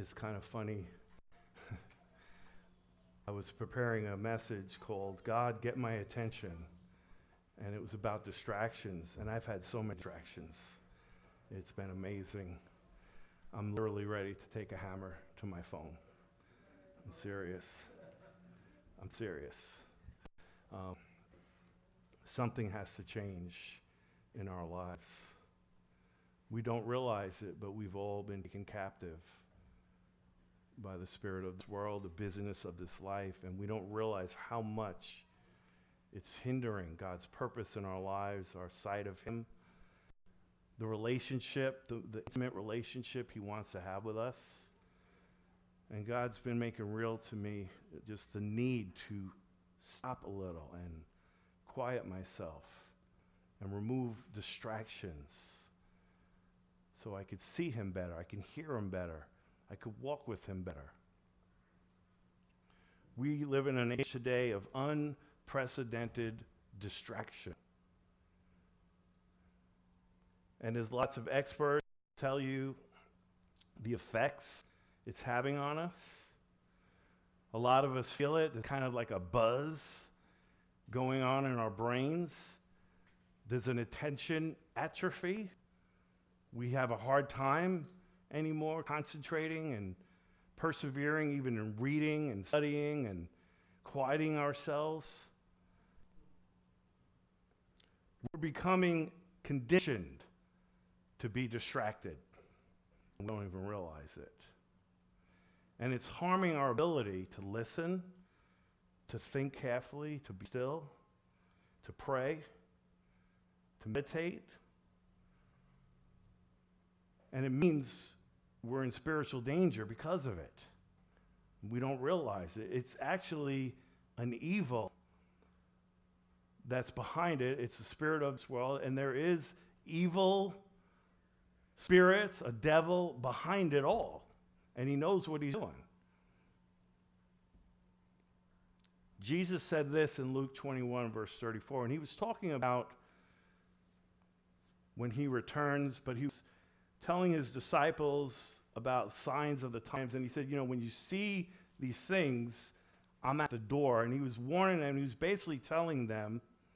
It's kind of funny. I was preparing a message called God Get My Attention, and it was about distractions, and I've had so many distractions. It's been amazing. I'm literally ready to take a hammer to my phone. I'm serious. Something has to change in our lives. We don't realize it, but we've all been taken captive by the spirit of this world, the busyness of this life, and we don't realize how much it's hindering God's purpose in our lives, our sight of Him, the relationship, the intimate relationship He wants to have with us. And God's been making real to me just the need to stop a little and quiet myself and remove distractions so I could see Him better, I can hear Him better, I could walk with Him better. We live in an age today of unprecedented distraction. And as lots of experts tell you the effects it's having on us, a lot of us feel it. There's kind of like a buzz going on in our brains. There's an attention atrophy. We have a hard time anymore concentrating and persevering, even in reading and studying and quieting ourselves. We're becoming conditioned to be distracted. We don't even realize it. And it's harming our ability to listen, to think carefully, to be still, to pray, to meditate. And it means we're in spiritual danger because of it. We don't realize it. It's actually an evil that's behind it. It's the spirit of this world, and there is evil spirits, a devil behind it all, and he knows what he's doing. Jesus said this in Luke 21, verse 34, and he was talking about when he returns, but he was telling his disciples about signs of the times, and he said, when you see these things, I'm at the door. And he was warning them, he was basically telling them,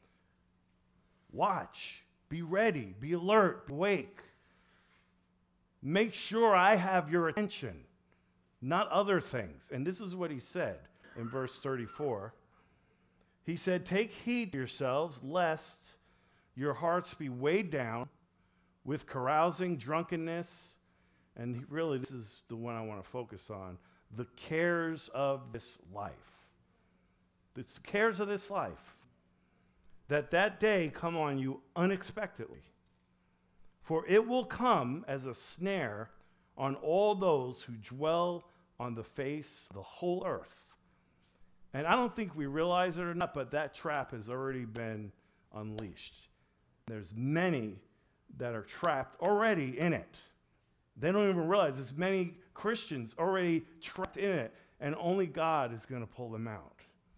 watch, be ready, be alert, awake. Make sure I have your attention, not other things. And this is what he said in verse 34. He said, take heed to yourselves, lest your hearts be weighed down with carousing, drunkenness, and really this is the one I want to focus on, the cares of this life. It's the cares of this life. That day come on you unexpectedly. For it will come as a snare on all those who dwell on the face of the whole earth. And I don't think we realize it or not, but that trap has already been unleashed. There's many that are trapped already in it. They don't even realize there's many Christians already trapped in it, and only God is going to pull them out.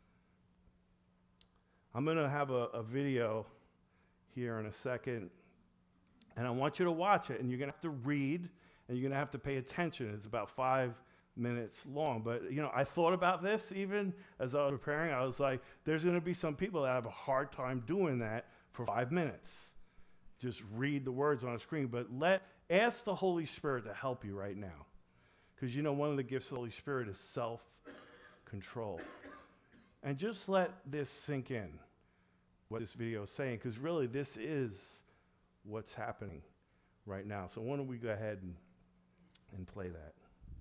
I'm going to have a video here in a second, and I want you to watch it, and you're going to have to read, and you're going to have to pay attention. It's about 5 minutes long, but I thought about this even as I was preparing. I was like, there's going to be some people that have a hard time doing that for 5 minutes. Just read the words on a screen, but ask the Holy Spirit to help you right now. Because one of the gifts of the Holy Spirit is self-control. And just let this sink in, what this video is saying, because really this is what's happening right now. So why don't we go ahead and play that.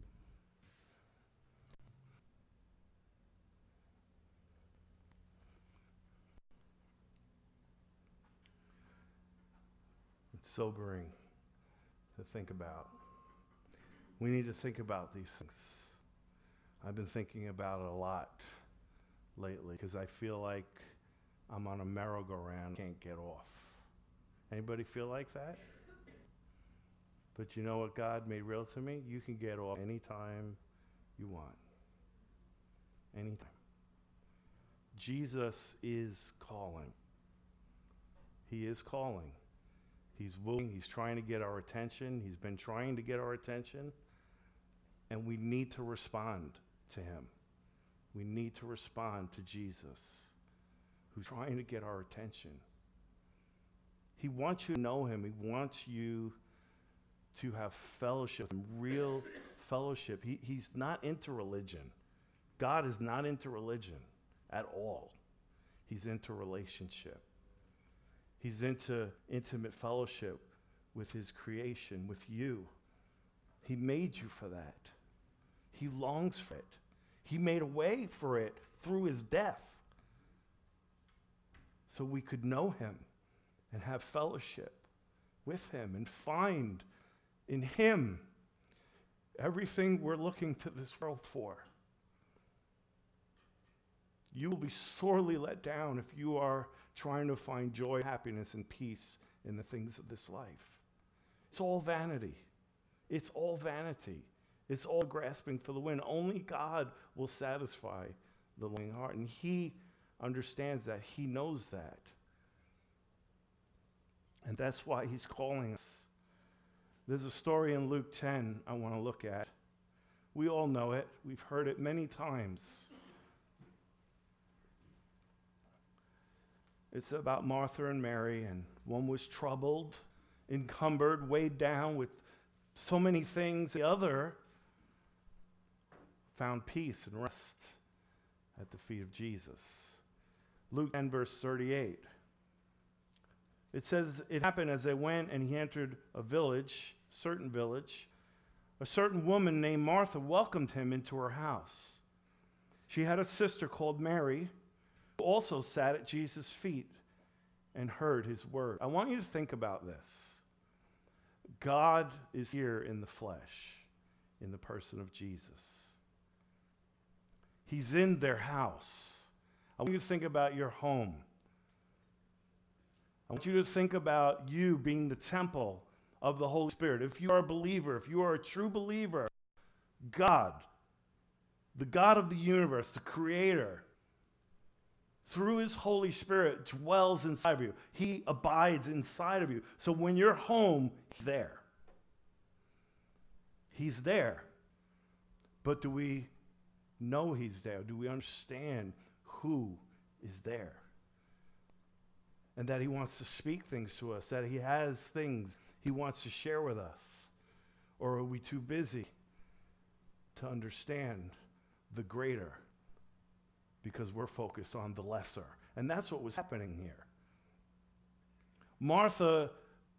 It's sobering to think about. We need to think about these things. I've been thinking about it a lot lately because I feel like I'm on a merry-go-round, can't get off. Anybody feel like that? But you know what God made real to me? You can get off anytime you want. Anytime. Jesus is calling. He is calling. He's willing. He's trying to get our attention. He's been trying to get our attention. And we need to respond to him. We need to respond to Jesus, who's trying to get our attention. He wants you to know him. He wants you to have fellowship, real fellowship. He's not into religion. God is not into religion at all. He's into relationship. He's into intimate fellowship with his creation, with you. He made you for that. He longs for it. He made a way for it through his death so we could know him and have fellowship with him and find in him everything we're looking to this world for. You will be sorely let down if you are trying to find joy, happiness, and peace in the things of this life. It's all vanity. It's all vanity. It's all grasping for the wind. Only God will satisfy the longing heart, and he understands that. He knows that. And that's why he's calling us. There's a story in Luke 10 I want to look at. We all know it. We've heard it many times. It's about Martha and Mary, and one was troubled, encumbered, weighed down with so many things. The other found peace and rest at the feet of Jesus. Luke 10, verse 38. It says, it happened as they went and he entered a village, certain village. A certain woman named Martha welcomed him into her house. She had a sister called Mary, who also sat at Jesus' feet and heard his word. I want you to think about this. God is here in the flesh, in the person of Jesus. He's in their house. I want you to think about your home. I want you to think about you being the temple of the Holy Spirit. If you are a believer, if you are a true believer, God, the God of the universe, the Creator, through his Holy Spirit dwells inside of you. He abides inside of you. So when you're home, he's there. He's there. But do we know he's there? Do we understand who is there? And that he wants to speak things to us, that he has things he wants to share with us? Or are we too busy to understand the greater because we're focused on the lesser? And that's what was happening here. Martha,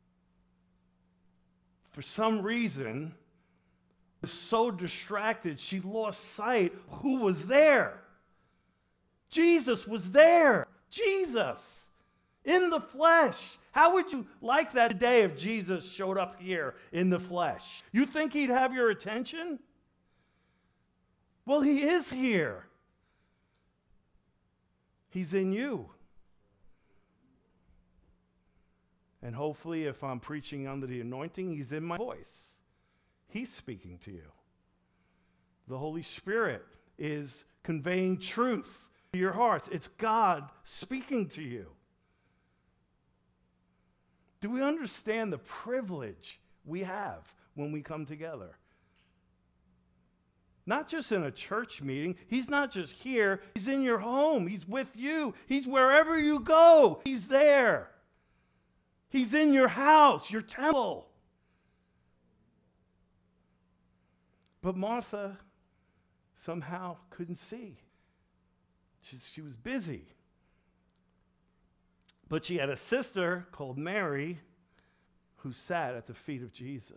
for some reason, was so distracted she lost sight who was there. Jesus was there. Jesus in the flesh. How would you like that today if Jesus showed up here in the flesh? You think he'd have your attention? Well, he is here. He's in you. And hopefully, if I'm preaching under the anointing, he's in my voice. He's speaking to you. The Holy Spirit is conveying truth to your hearts. It's God speaking to you. Do we understand the privilege we have when we come together? Not just in a church meeting. He's not just here. He's in your home. He's with you. He's wherever you go. He's there. He's in your house, your temple. But Martha somehow couldn't see. She was busy. But she had a sister called Mary who sat at the feet of Jesus.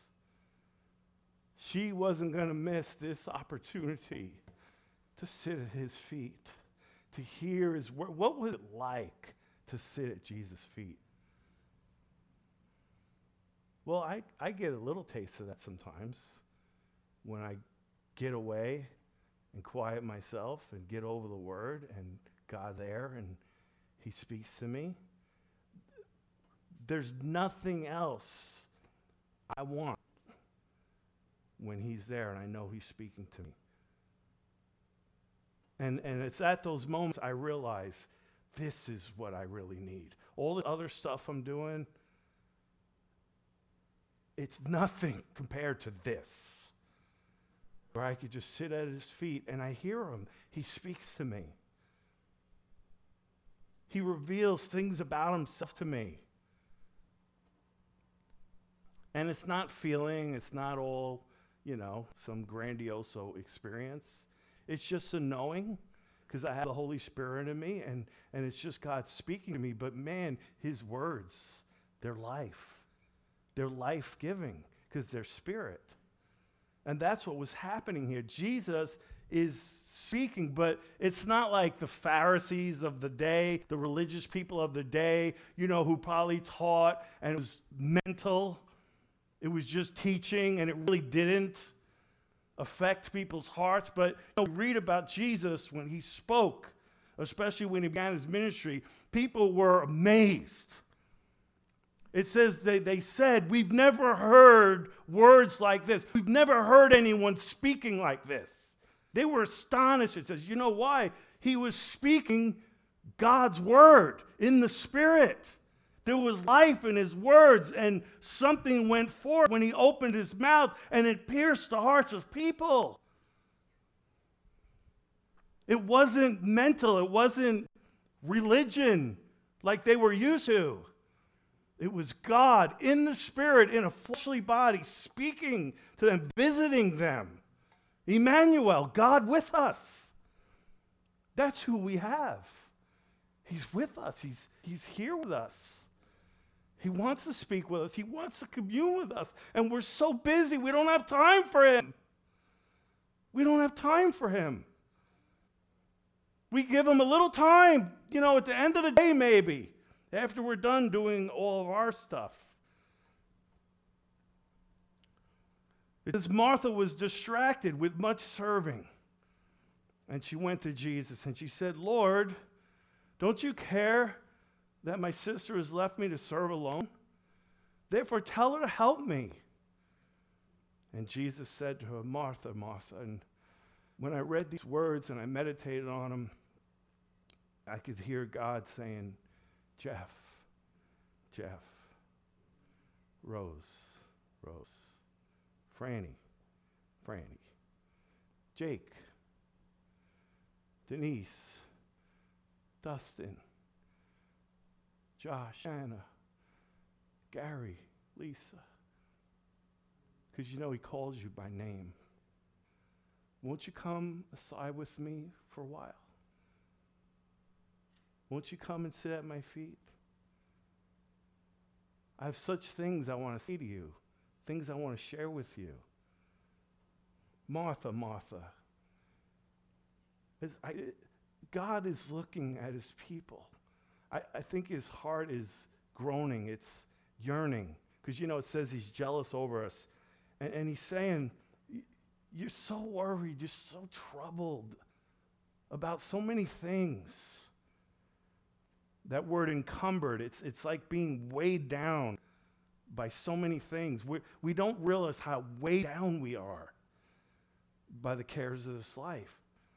She wasn't going to miss this opportunity to sit at his feet, to hear his word. What was it like to sit at Jesus' feet? Well, I get a little taste of that sometimes when I get away and quiet myself and get over the word and God's there and he speaks to me. There's nothing else I want when he's there and I know he's speaking to me. And it's at those moments I realize this is what I really need. All the other stuff I'm doing, it's nothing compared to this. where I could just sit at his feet and I hear him. He speaks to me. He reveals things about himself to me. And it's not feeling, it's not all, some grandioso experience. It's just a knowing, because I have the Holy Spirit in me, and it's just God speaking to me. But man, his words, they're life. They're life-giving, because they're spirit. And that's what was happening here. Jesus is speaking, but it's not like the Pharisees of the day, the religious people of the day, who probably taught and it was mental. It was just teaching and it really didn't affect people's hearts. But read about Jesus when he spoke, especially when he began his ministry, people were amazed. It says they said, we've never heard words like this. We've never heard anyone speaking like this. They were astonished. It says, you know why? He was speaking God's word in the Spirit. There was life in his words, and something went forth when he opened his mouth, and it pierced the hearts of people. It wasn't mental. It wasn't religion like they were used to. It was God in the Spirit, in a fleshly body, speaking to them, visiting them. Emmanuel, God with us. That's who we have. He's with us. He's here with us. He wants to speak with us. He wants to commune with us. And we're so busy, we don't have time for him. We don't have time for him. We give him a little time, at the end of the day maybe, after we're done doing all of our stuff. Because Martha was distracted with much serving. And she went to Jesus and she said, Lord, don't you care that my sister has left me to serve alone? Therefore, tell her to help me. And Jesus said to her, Martha, Martha. And when I read these words and I meditated on them, I could hear God saying, Jeff, Rose, Franny, Jake, Denise, Dustin, Josh, Anna, Gary, Lisa. Because he calls you by name. Won't you come aside with me for a while? Won't you come and sit at my feet? I have such things I want to say to you, things I want to share with you. Martha, Martha. God is looking at his people. I think his heart is groaning. It's yearning. Because, it says he's jealous over us. And he's saying, you're so worried. You're so troubled about so many things. That word encumbered, it's like being weighed down by so many things. We don't realize how weighed down we are by the cares of this life.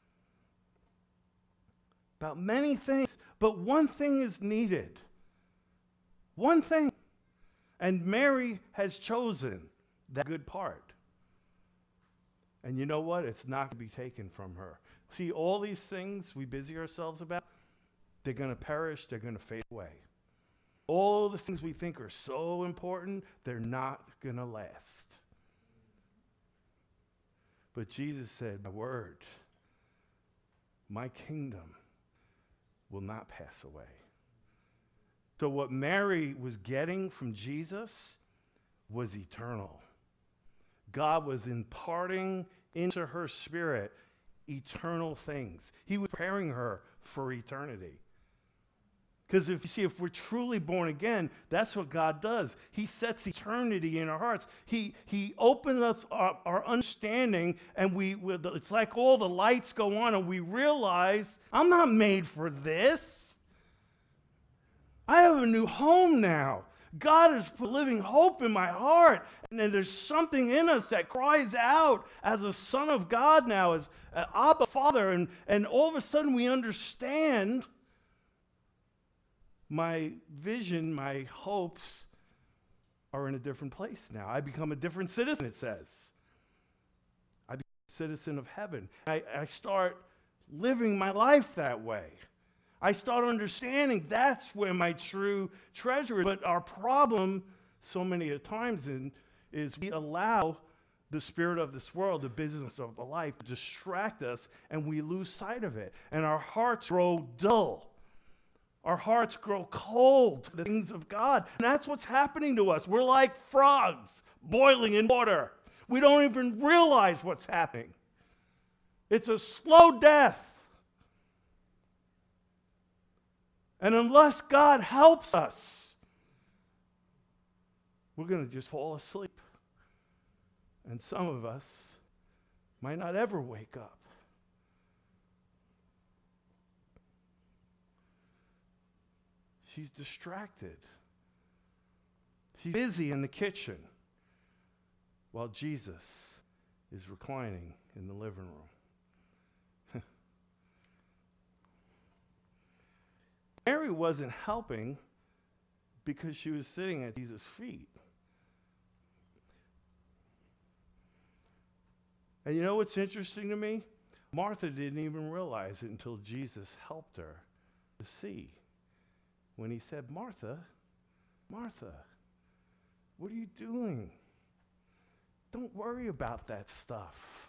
About many things, but one thing is needed. One thing. And Mary has chosen that good part. And you know what? It's not going to be taken from her. See, all these things we busy ourselves about, they're going to perish, they're going to fade away. All the things we think are so important, they're not going to last. But Jesus said, my word, my kingdom will not pass away. So what Mary was getting from Jesus was eternal. God was imparting into her spirit eternal things. He was preparing her for eternity. Because if we're truly born again, that's what God does. He sets eternity in our hearts. He opens us our understanding, and it's like all the lights go on, and we realize, I'm not made for this. I have a new home now. God has put living hope in my heart, and then there's something in us that cries out as a son of God now, as Abba Father, and all of a sudden we understand my vision, my hopes are in a different place now. I become a different citizen, it says. I become a citizen of heaven. I start living my life that way. I start understanding that's where my true treasure is. But our problem so many times is we allow the spirit of this world, the business of the life, to distract us, and we lose sight of it. And our hearts grow dull. Our hearts grow cold to the things of God. And that's what's happening to us. We're like frogs boiling in water. We don't even realize what's happening. It's a slow death. And unless God helps us, we're going to just fall asleep. And some of us might not ever wake up. She's distracted. She's busy in the kitchen while Jesus is reclining in the living room. Mary wasn't helping because she was sitting at Jesus' feet. And you know what's interesting to me? Martha didn't even realize it until Jesus helped her to see. When he said, Martha, Martha, what are you doing? Don't worry about that stuff.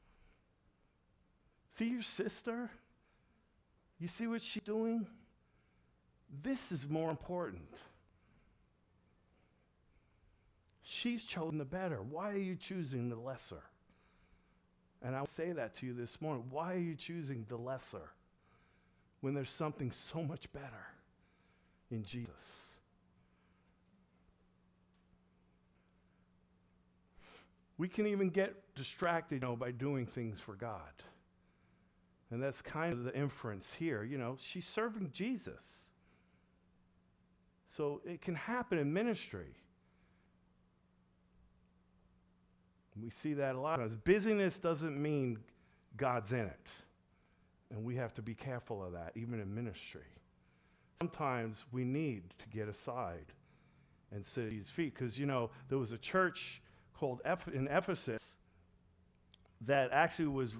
See your sister? You see what she's doing? This is more important. She's chosen the better. Why are you choosing the lesser? And I'll say that to you this morning. Why are you choosing the lesser when there's something so much better in Jesus? We can even get distracted, by doing things for God. And that's kind of the inference here. She's serving Jesus. So it can happen in ministry. We see that a lot. Busyness doesn't mean God's in it. And we have to be careful of that, even in ministry. Sometimes we need to get aside and sit at his feet. Because, there was a church called in Ephesus that actually was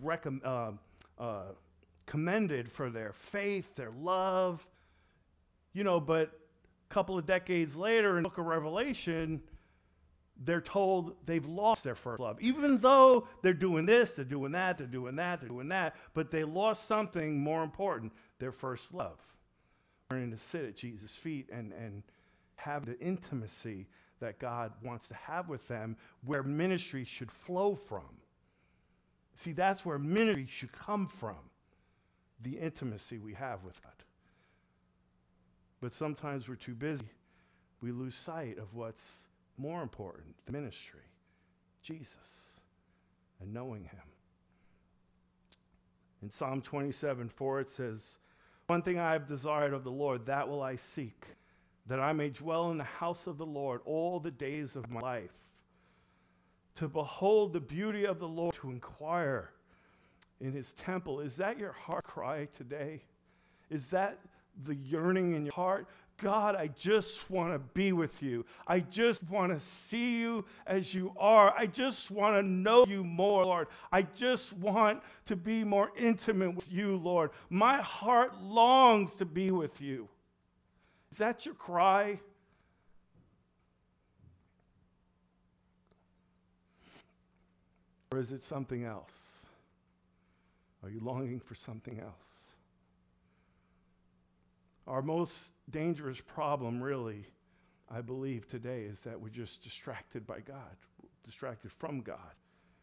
commended for their faith, their love. But a couple of decades later in the book of Revelation, they're told they've lost their first love. Even though they're doing this, they're doing that, they're doing that, they're doing that, but they lost something more important, their first love. Learning to sit at Jesus' feet and have the intimacy that God wants to have with them, where ministry should flow from. See, that's where ministry should come from, the intimacy we have with God. But sometimes we're too busy. We lose sight of what's more important, the ministry, Jesus, and knowing him. In Psalm 27:4, it says, "One thing I have desired of the Lord, that will I seek, that I may dwell in the house of the Lord all the days of my life, to behold the beauty of the Lord, to inquire in his temple." Is that your heart cry today? Is that the yearning in your heart? God, I just want to be with you. I just want to see you as you are. I just want to know you more, Lord. I just want to be more intimate with you, Lord. My heart longs to be with you. Is that your cry? Or is it something else? Are you longing for something else? Our most dangerous problem, really, I believe today, is that we're just distracted by God, distracted from God.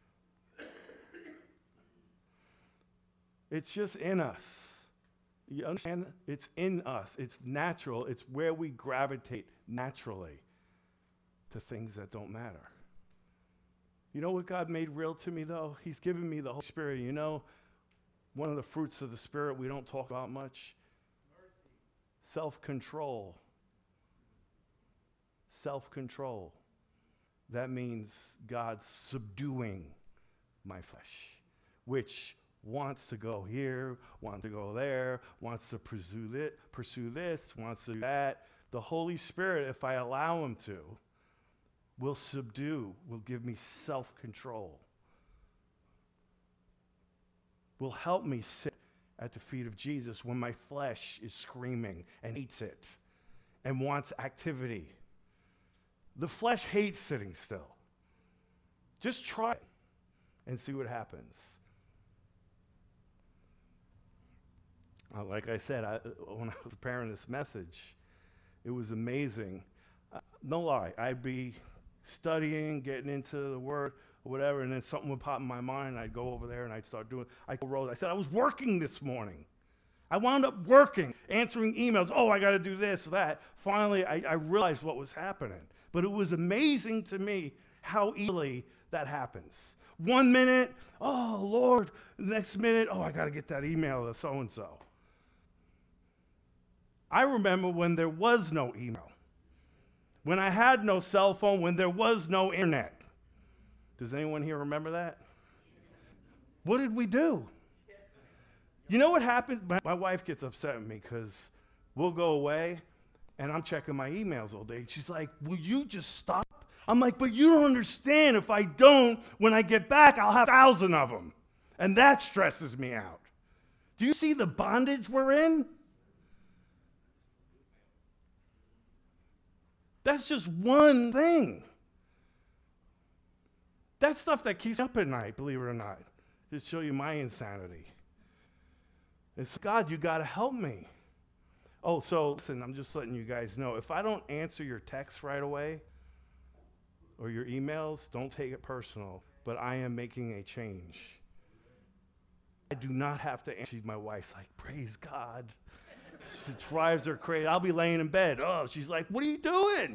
It's just in us. You understand? It's in us. It's natural. It's where we gravitate naturally to things that don't matter. You know what God made real to me, though? He's given me the Holy Spirit. One of the fruits of the Spirit we don't talk about much. Self-control. Self-control. That means God subduing my flesh, which wants to go here, wants to go there, wants to pursue this, wants to do that. The Holy Spirit, if I allow him to, will subdue, will give me self-control. will help me sit at the feet of Jesus when my flesh is screaming and hates it and wants activity. The flesh hates sitting still. Just try it and see what happens. Like I said, when I was preparing this message, it was amazing. No lie, I'd be studying, getting into the Word, or whatever, and then something would pop in my mind, and I'd go over there and I'd start doing. I said, I was working this morning. I wound up working, answering emails. Oh, I got to do this or that. Finally, I realized what was happening. But it was amazing to me how easily that happens. 1 minute, oh, Lord. The next minute, oh, I got to get that email to so-and-so. I remember when there was no email, when I had no cell phone, when there was no internet. Does anyone here remember that? What did we do? You know what happens? My wife gets upset with me because we'll go away and I'm checking my emails all day. She's like, will you just stop? I'm like, but you don't understand. If I don't, when I get back, I'll have 1,000 of them. And that stresses me out. Do you see the bondage we're in? That's just one thing. That's stuff that keeps me up at night, believe it or not. Just show you my insanity. It's, God, you got to help me. Oh, so listen, I'm just letting you guys know, if I don't answer your texts right away or your emails, don't take it personal, but I am making a change. I do not have to answer. My wife's like, praise God. She drives her crazy. I'll be laying in bed. Oh, she's like, what are you doing?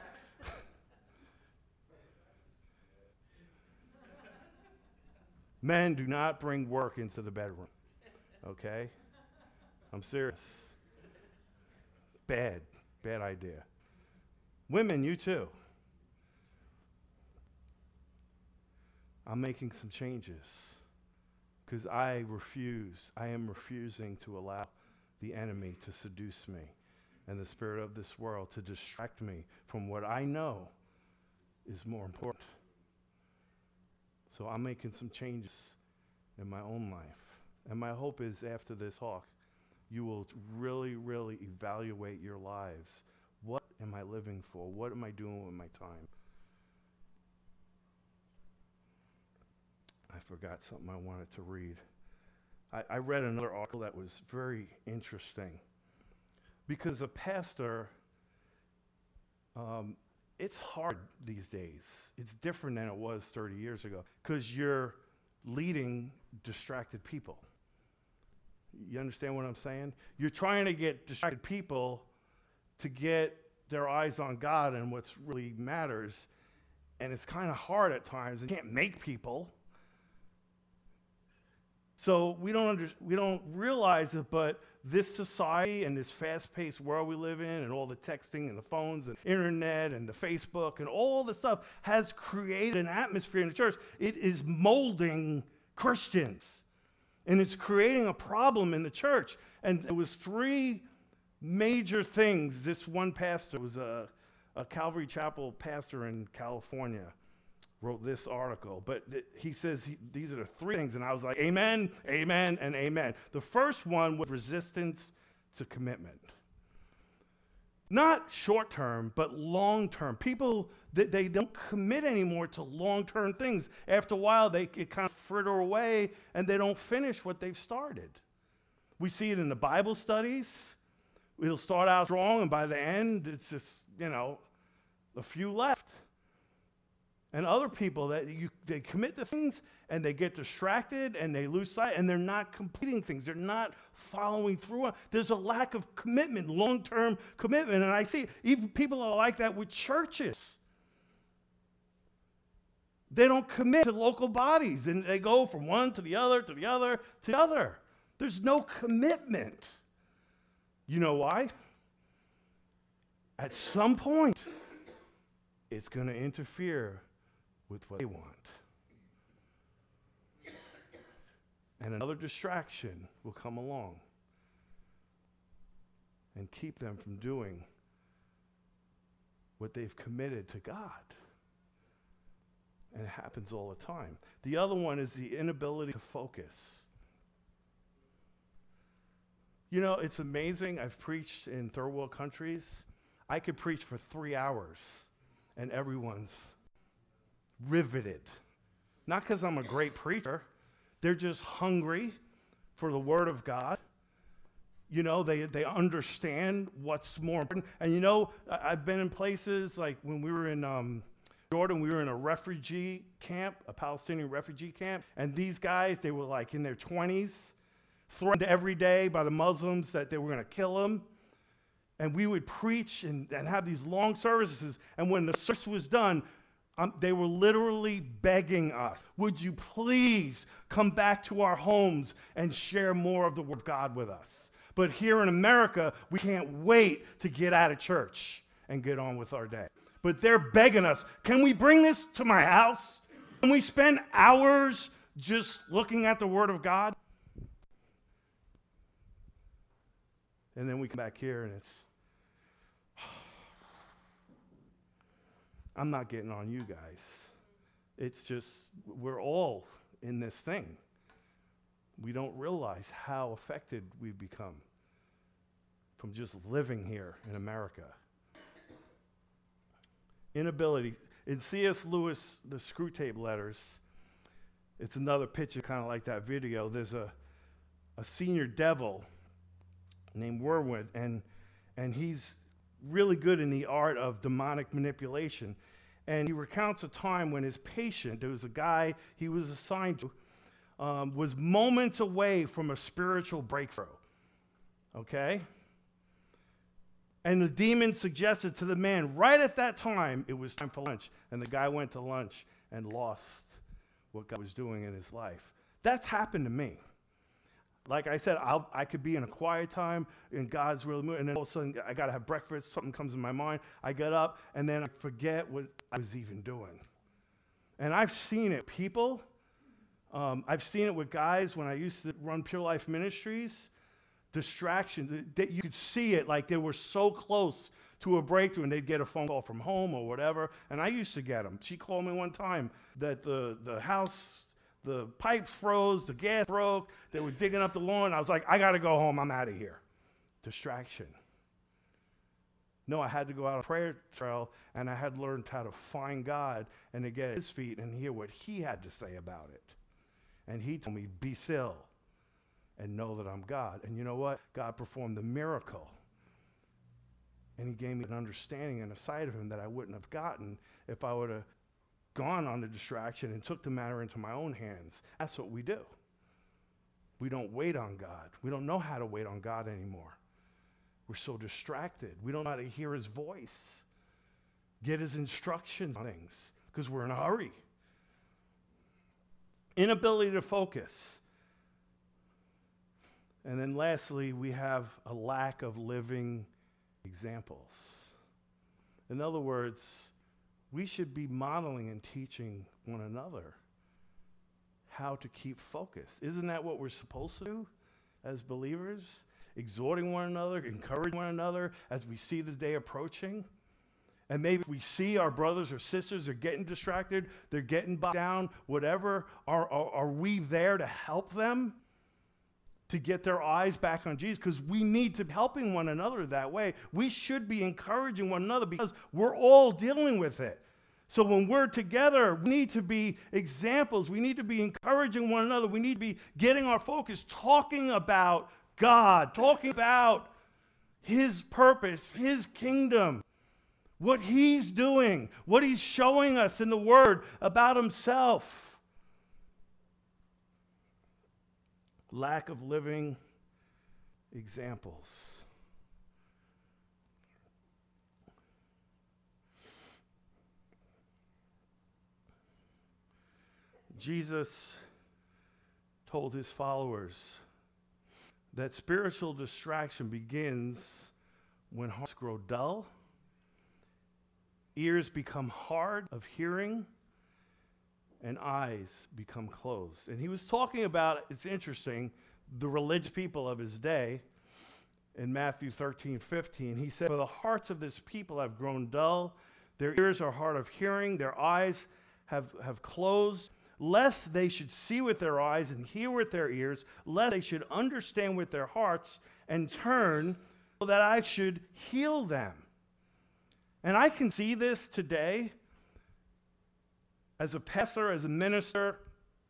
Men, do not bring work into the bedroom, okay? I'm serious. Bad idea. Women, you too. I'm making some changes because I am refusing to allow the enemy to seduce me and the spirit of this world to distract me from what I know is more important. So I'm making some changes in my own life. And my hope is after this talk, you will really, really evaluate your lives. What am I living for? What am I doing with my time? I forgot something I wanted to read. I read another article that was very interesting. Because a pastor, it's hard these days. It's different than it was 30 years ago because you're leading distracted people. You understand what I'm saying? You're trying to get distracted people to get their eyes on God and what really matters, and it's kind of hard at times. You can't make people. So we don't realize it, but this society and this fast-paced world we live in and all the texting and the phones and internet and the Facebook and all the stuff has created an atmosphere in the church. It is molding Christians, and it's creating a problem in the church. And it was 3 major things. This one pastor was a Calvary Chapel pastor in California, wrote this article, but he says these are the 3 things, and I was like, amen, amen, and amen. The first one was resistance to commitment. Not short-term, but long-term. People, they don't commit anymore to long-term things. After a while, it kind of fritter away, and they don't finish what they've started. We see it in the Bible studies. It'll start out strong, and by the end, it's just, a few left. And other people they commit to things and they get distracted and they lose sight and they're not completing things. They're not following through. There's a lack of commitment, long-term commitment. And I see even people are like that with churches. They don't commit to local bodies and they go from one to the other, to the other, to the other. There's no commitment. You know why? At some point, it's going to interfere with what they want. And another distraction will come along and keep them from doing what they've committed to God. And it happens all the time. The other one is the inability to focus. You know, it's amazing. I've preached in third world countries. I could preach for 3 hours, and everyone's riveted. Not because I'm a great preacher. They're just hungry for the Word of God. You know, they understand what's more important. And you know, I've been in places like when we were in Jordan, we were in a refugee camp, a Palestinian refugee camp. And these guys, they were like in their 20s, threatened every day by the Muslims that they were going to kill them. And we would preach and have these long services. And when the service was done, they were literally begging us, would you please come back to our homes and share more of the Word of God with us? But here in America, we can't wait to get out of church and get on with our day. But they're begging us, can we bring this to my house? Can we spend hours just looking at the Word of God? And then we come back here and it's, I'm not getting on you guys. It's just, we're all in this thing. We don't realize how affected we've become from just living here in America. Inability. In C.S. Lewis, the Screwtape Letters, it's another picture kind of like that video. There's a senior devil named Werwood, and he's really good in the art of demonic manipulation. And he recounts a time when his patient, there was a guy he was assigned to, was moments away from a spiritual breakthrough. Okay? And the demon suggested to the man, right at that time, it was time for lunch. And the guy went to lunch and lost what God was doing in his life. That's happened to me. Like I said, I could be in a quiet time, and God's really moving, and then all of a sudden, I got to have breakfast, something comes in my mind, I get up, and then I forget what I was even doing. And I've seen it. People, I've seen it with guys when I used to run Pure Life Ministries, distractions, that you could see it like they were so close to a breakthrough, and they'd get a phone call from home or whatever, and I used to get them. She called me one time that the house, the pipes froze, the gas broke, they were digging up the lawn. I was like, I got to go home, I'm out of here. Distraction. No, I had to go out on a prayer trail, and I had learned how to find God and to get at his feet and hear what he had to say about it. And he told me, be still and know that I'm God. And you know what? God performed the miracle. And he gave me an understanding and a sight of him that I wouldn't have gotten if I would have gone on the distraction and took the matter into my own hands. That's what we do. We don't wait on God. We don't know how to wait on God anymore. We're so distracted. We don't know how to hear his voice, get his instructions on things, because we're in a hurry. Inability to focus. And then lastly, we have a lack of living examples. In other words, we should be modeling and teaching one another how to keep focused. Isn't that what we're supposed to do as believers? Exhorting one another, encouraging one another as we see the day approaching. And maybe we see our brothers or sisters are getting distracted, they're getting bogged down, whatever. Are we there to help them to get their eyes back on Jesus? Because we need to be helping one another that way. We should be encouraging one another because we're all dealing with it. So when we're together, we need to be examples. We need to be encouraging one another. We need to be getting our focus, talking about God, talking about his purpose, his kingdom, what he's doing, what he's showing us in the Word about himself. Lack of living examples. Jesus told his followers that spiritual distraction begins when hearts grow dull, ears become hard of hearing, and eyes become closed. And he was talking about, it's interesting, the religious people of his day. In Matthew 13:15, he said, "For the hearts of this people have grown dull, their ears are hard of hearing, their eyes have closed. lest they should see with their eyes and hear with their ears, lest they should understand with their hearts and turn, so that I should heal them. And I can see this today as a pastor, as a minister,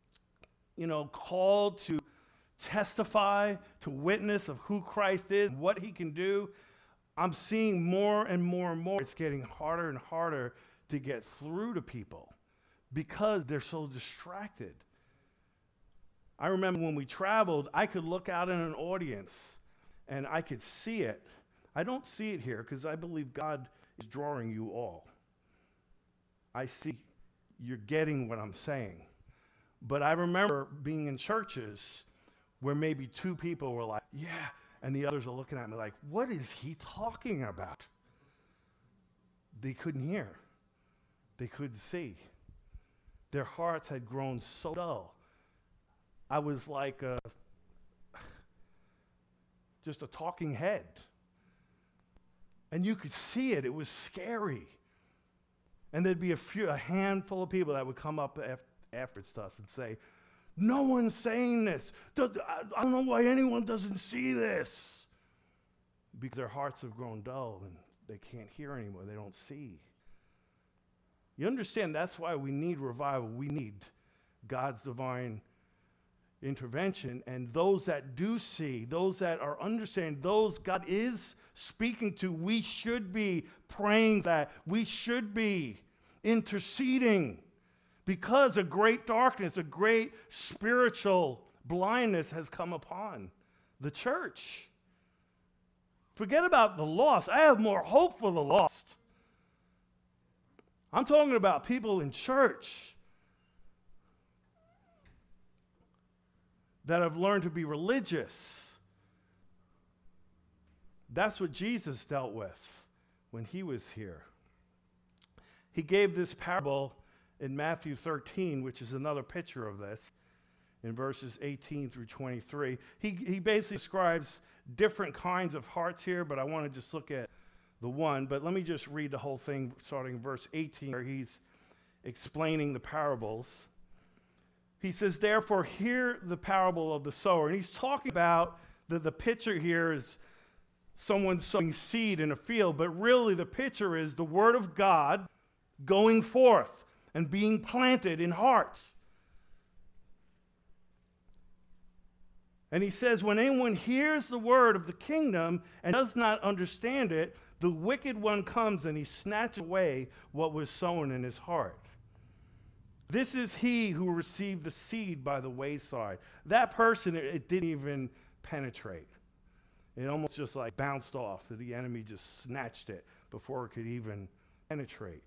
called to testify, to witness of who Christ is, what he can do. I'm seeing more and more and more. It's getting harder and harder to get through to people because they're so distracted. I remember when we traveled, I could look out in an audience and I could see it. I don't see it here because I believe God is drawing you all. I see you're getting what I'm saying. But I remember being in churches where maybe two people were like, yeah, and the others are looking at me like, what is he talking about? They couldn't hear. They couldn't see. Their hearts had grown so dull. I was like just a talking head. And you could see it. It was scary. And there'd be a handful of people that would come up afterwards to us and say, no one's saying this. I don't know why anyone doesn't see this. Because their hearts have grown dull and they can't hear anymore. They don't see. You understand that's why we need revival. We need God's divine intervention. And those that do see, those that are understanding, those God is speaking to, we should be praying that. We should be interceding. Because a great darkness, a great spiritual blindness has come upon the church. Forget about the lost. I have more hope for the lost. I'm talking about people in church that have learned to be religious. That's what Jesus dealt with when he was here. He gave this parable in Matthew 13, which is another picture of this, in verses 18 through 23. He basically describes different kinds of hearts here, but I want to just look at the one. But let me just read the whole thing, starting in verse 18, where he's explaining the parables. He says, therefore, hear the parable of the sower. And he's talking about the picture here is someone sowing seed in a field, but really the picture is the word of God going forth and being planted in hearts. And he says, when anyone hears the word of the kingdom and does not understand it, the wicked one comes and he snatches away what was sown in his heart. This is he who received the seed by the wayside. That person, it didn't even penetrate. It almost just like bounced off. The enemy just snatched it before it could even penetrate.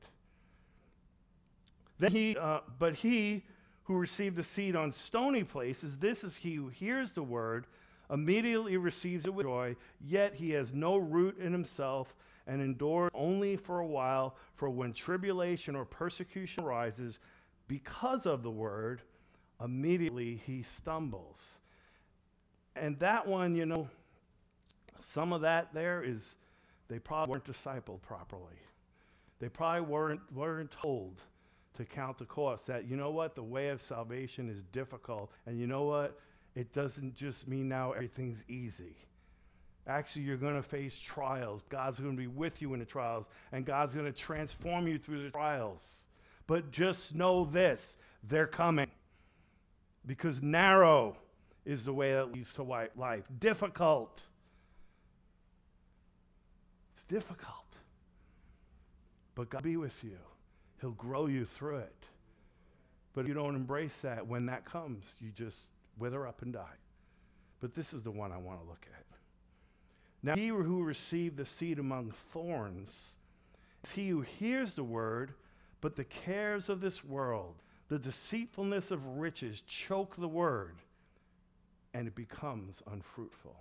Then but he who received the seed on stony places, this is he who hears the word, immediately receives it with joy, yet he has no root in himself and endures only for a while. For when tribulation or persecution arises because of the word, immediately he stumbles. And that one, some of that there is they probably weren't discipled properly. They probably weren't told to count the cost, that the way of salvation is difficult, and it doesn't just mean now everything's easy. Actually, you're going to face trials. God's going to be with you in the trials, and God's going to transform you through the trials. But just know this, they're coming, because narrow is the way that leads to life. Difficult. It's difficult, but God will be with you. He'll grow you through it. But if you don't embrace that, when that comes, you just wither up and die. But this is the one I want to look at. Now, he who received the seed among thorns is he who hears the word, but the cares of this world, the deceitfulness of riches, choke the word, and it becomes unfruitful.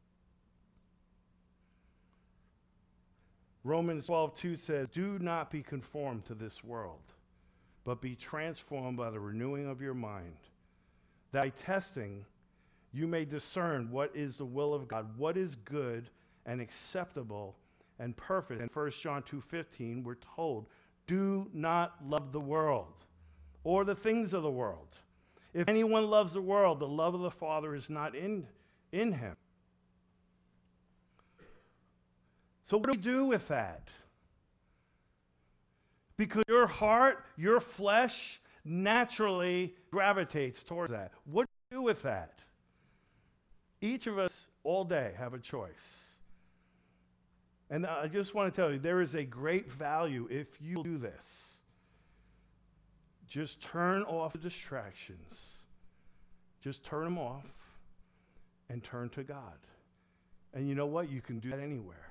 Romans 12:2 says, do not be conformed to this world, but be transformed by the renewing of your mind, that by testing you may discern what is the will of God, what is good and acceptable and perfect. In 1 John 2:15, we're told, do not love the world or the things of the world. If anyone loves the world, the love of the Father is not in him. So what do we do with that? Because your heart, your flesh, naturally gravitates towards that. What do you do with that? Each of us all day have a choice. And I just want to tell you, there is a great value if you do this. Just turn off the distractions. Just turn them off and turn to God. And you know what? You can do that anywhere.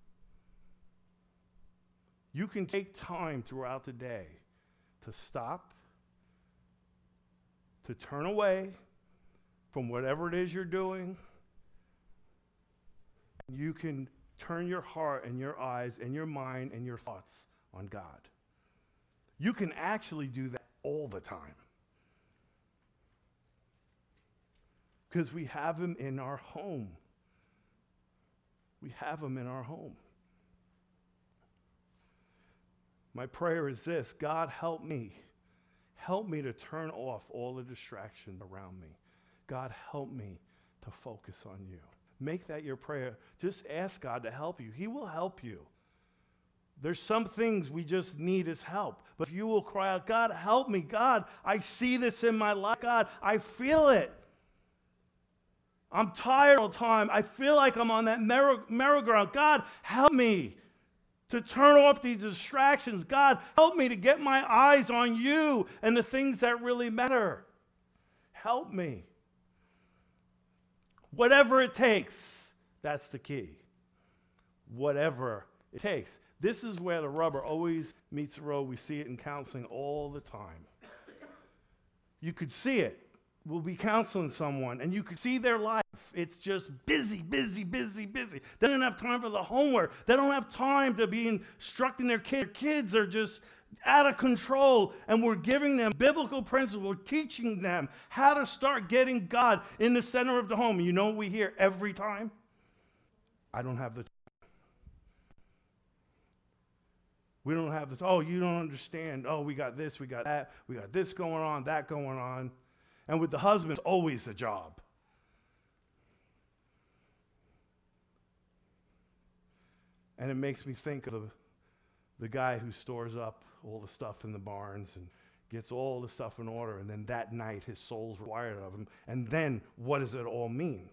You can take time throughout the day to stop, to turn away from whatever it is you're doing. You can turn your heart and your eyes and your mind and your thoughts on God. You can actually do that all the time. Because we have him in our home. We have him in our home. My prayer is this: God, help me. Help me to turn off all the distractions around me. God, help me to focus on you. Make that your prayer. Just ask God to help you. He will help you. There's some things we just need his help. But if you will cry out, God, help me. God, I see this in my life. God, I feel it. I'm tired all the time. I feel like I'm on that merry-go-round. God, help me to turn off these distractions. God, help me to get my eyes on you and the things that really matter. Help me. Whatever it takes, that's the key. Whatever it takes. This is where the rubber always meets the road. We see it in counseling all the time. You could see it. We'll be counseling someone, and you could see their life. It's just busy, busy, busy, busy. They don't have time for the homework. They don't have time to be instructing their kids. Their kids are just out of control, and we're giving them biblical principles. We're teaching them how to start getting God in the center of the home. You know what we hear every time? I don't have the time. We don't have the time. Oh, you don't understand. Oh, we got this, we got that. We got this going on, that going on. And with the husband, it's always a job. And it makes me think of the guy who stores up all the stuff in the barns and gets all the stuff in order, and then that night his soul's required of him. And then what does it all mean?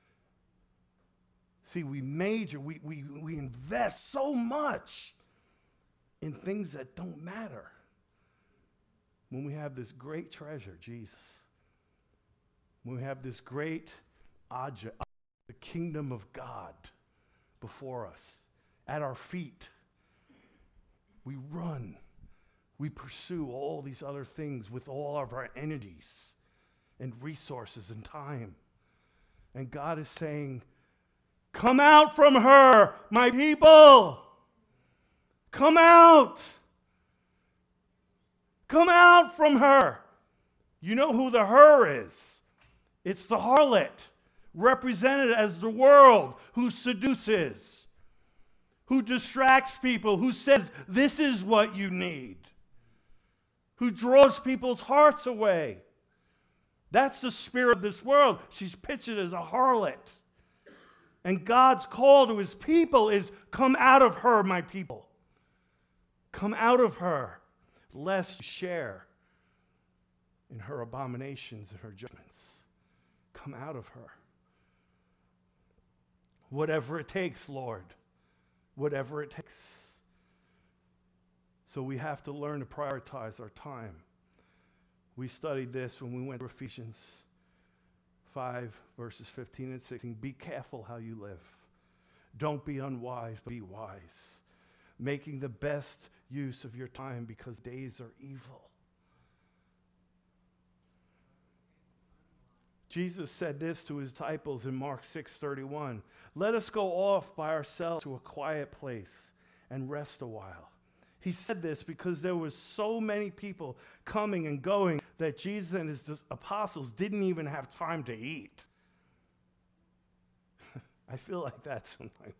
See, we invest so much in things that don't matter when we have this great treasure, Jesus. When we have this great object, the kingdom of God before us, at our feet. We run. We pursue all these other things with all of our energies and resources and time. And God is saying, come out from her, my people. Come out. Come out from her. You know who the her is. It's the harlot, represented as the world, who seduces, who distracts people, who says, this is what you need, who draws people's hearts away. That's the spirit of this world. She's pictured as a harlot. And God's call to his people is, come out of her, my people. Come out of her, lest you share in her abominations and her judgments. Come out of her. Whatever it takes, Lord. Whatever it takes. So we have to learn to prioritize our time. We studied this when we went to Ephesians 5, verses 15 and 16. Be careful how you live. Don't be unwise, but be wise. Making the best use of your time because days are evil. Jesus said this to his disciples in Mark 6:31. Let us go off by ourselves to a quiet place and rest a while. He said this because there was so many people coming and going that Jesus and his apostles didn't even have time to eat. I feel like that sometimes.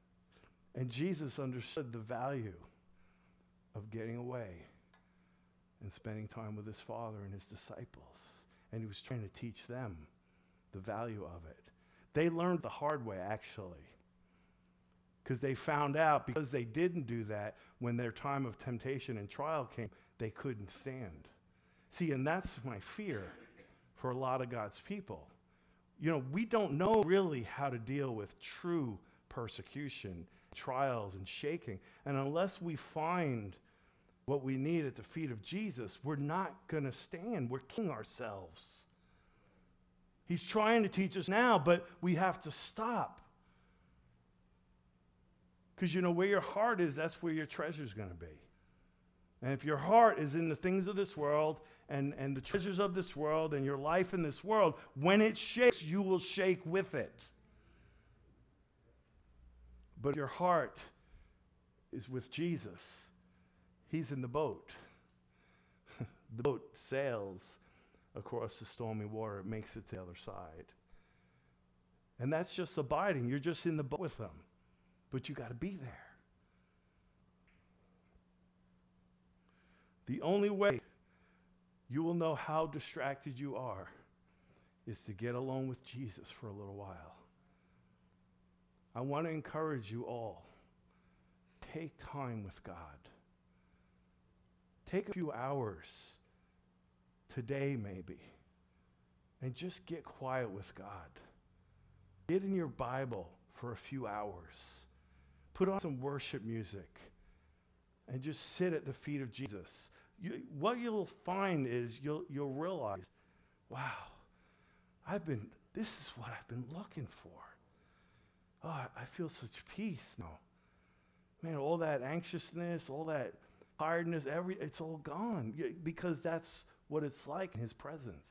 And Jesus understood the value of getting away and spending time with his Father and his disciples. And he was trying to teach them the value of it. They learned the hard way, actually, because they found out because they didn't do that when their time of temptation and trial came, they couldn't stand. See, and that's my fear for a lot of God's people. You know, we don't know really how to deal with true persecution, trials, and shaking. And unless we find what we need at the feet of Jesus, we're not going to stand. We're killing ourselves. He's trying to teach us now, but we have to stop. Because you know, where your heart is, that's where your treasure is going to be. And if your heart is in the things of this world and the treasures of this world and your life in this world, when it shakes, you will shake with it. But your heart is with Jesus. He's in the boat. The boat sails across the stormy water. It makes it to the other side. And that's just abiding. You're just in the boat with him. But you got to be there. The only way you will know how distracted you are is to get alone with Jesus for a little while. I want to encourage you all. Take time with God. Take a few hours today maybe and just get quiet with God. Get in your Bible for a few hours. Put on some worship music and just sit at the feet of Jesus. What you'll find is you'll realize, wow, this is what I've been looking for. Oh, I feel such peace now. Man, all that anxiousness, all that tiredness, it's all gone because that's what it's like in his presence.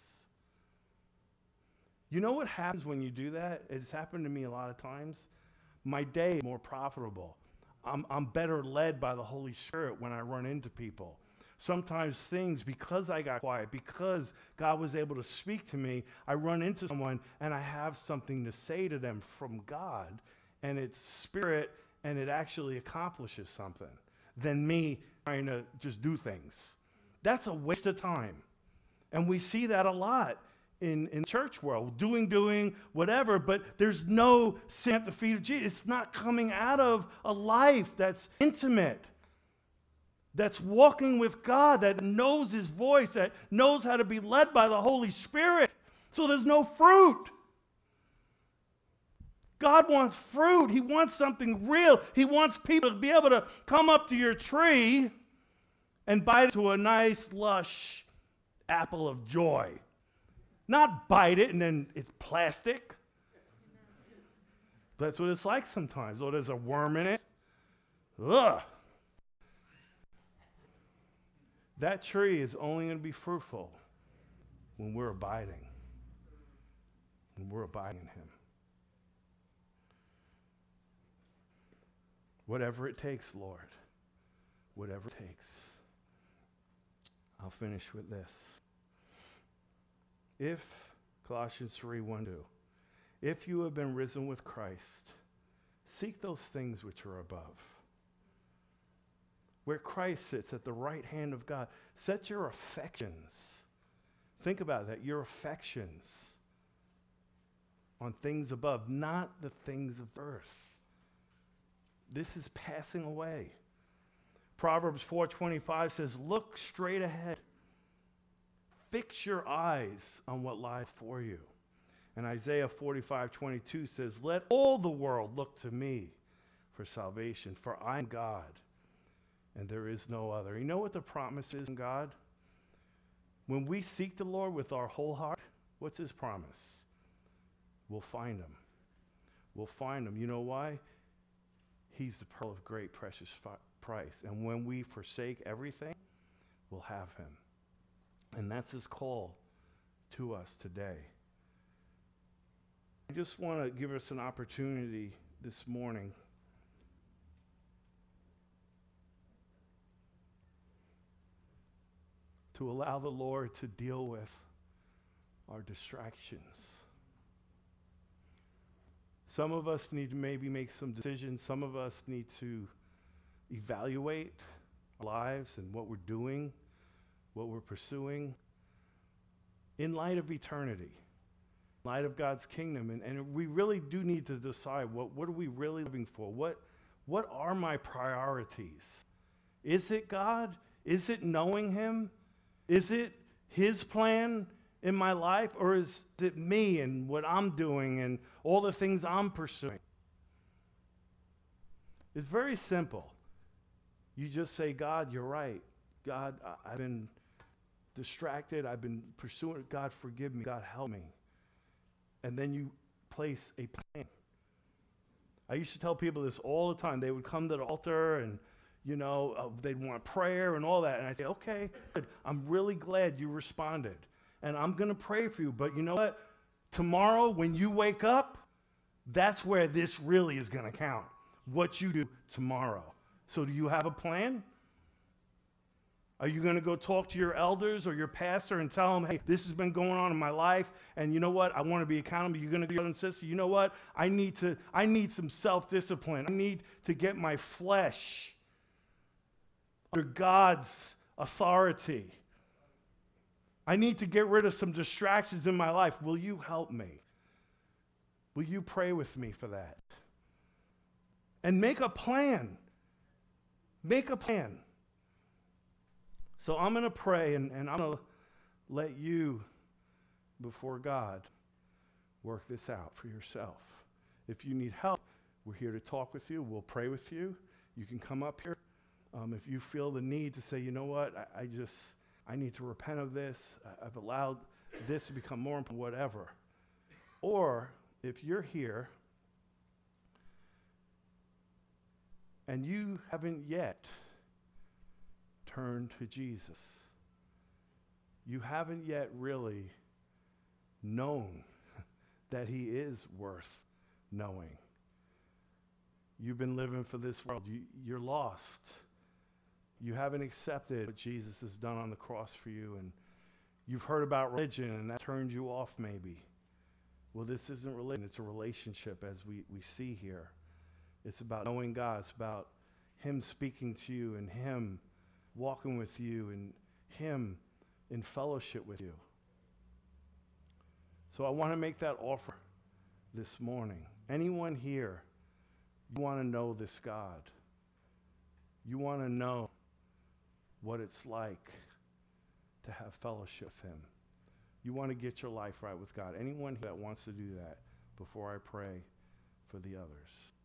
You know what happens when you do that? It's happened to me a lot of times. My day is more profitable. I'm better led by the Holy Spirit when I run into people. Sometimes things, because I got quiet, because God was able to speak to me, I run into someone and I have something to say to them from God, and it's spirit, and it actually accomplishes something than me trying to just do things. That's a waste of time. And we see that a lot in church world, doing whatever, but there's no sin at the feet of Jesus. It's not coming out of a life that's intimate, that's walking with God, that knows his voice, that knows how to be led by the Holy Spirit. So there's no fruit. God wants fruit. He wants something real. He wants people to be able to come up to your tree and bite into a nice, lush apple of joy. Not bite it and then it's plastic. That's what it's like sometimes. Oh, there's a worm in it. Ugh. That tree is only going to be fruitful when we're abiding. When we're abiding in him. Whatever it takes, Lord. Whatever it takes. I'll finish with this. If, Colossians 3:1-2, if you have been risen with Christ, seek those things which are above, where Christ sits at the right hand of God. Set your affections. Think about that, your affections on things above, not the things of earth. This is passing away. Proverbs 4:25 says, look straight ahead. Fix your eyes on what lies before you. And Isaiah 45:22 says, let all the world look to me for salvation, for I am God, and there is no other. You know what the promise is in God? When we seek the Lord with our whole heart, what's his promise? We'll find him. We'll find him. You know why? He's the pearl of great precious price. And when we forsake everything, we'll have him. And that's his call to us today. I just want to give us an opportunity this morning to allow the Lord to deal with our distractions. Some of us need to maybe make some decisions. Some of us need to evaluate our lives and what we're doing what we're pursuing in light of eternity, in light of God's kingdom. And we really do need to decide what are we really living for? What are my priorities? Is it God? Is it knowing him? Is it his plan in my life? Or is it me and what I'm doing and all the things I'm pursuing? It's very simple. You just say, God, you're right. God, I've been distracted. I've been pursuing it. God, forgive me. God, help me. And then you place a plan. I used to tell people this all the time. They would come to the altar and, they'd want prayer and all that. And I'd say, okay, good. I'm really glad you responded. And I'm going to pray for you. But you know what? Tomorrow when you wake up, that's where this really is going to count. What you do tomorrow. So do you have a plan? Are you going to go talk to your elders or your pastor and tell them, hey, this has been going on in my life, and you know what? I want to be accountable. You're going to be brother and sister. You know what? I need some self-discipline. I need to get my flesh under God's authority. I need to get rid of some distractions in my life. Will you help me? Will you pray with me for that? And make a plan. Make a plan. So I'm going to pray, and I'm going to let you, before God, work this out for yourself. If you need help, we're here to talk with you. We'll pray with you. You can come up here. If you feel the need to say, you know what, I need to repent of this. I've allowed this to become more important, whatever. Or if you're here and you haven't yet turned to Jesus, you haven't yet really known that he is worth knowing. You've been living for this world. You're lost. You haven't accepted what Jesus has done on the cross for you, and you've heard about religion, and that turned you off maybe. Well, this isn't religion. It's a relationship, as we see here. It's about knowing God. It's about him speaking to you and him walking with you and him in fellowship with you. So I want to make that offer this morning. Anyone here, you want to know this God. You want to know what it's like to have fellowship with him. You want to get your life right with God. Anyone that wants to do that before I pray for the others.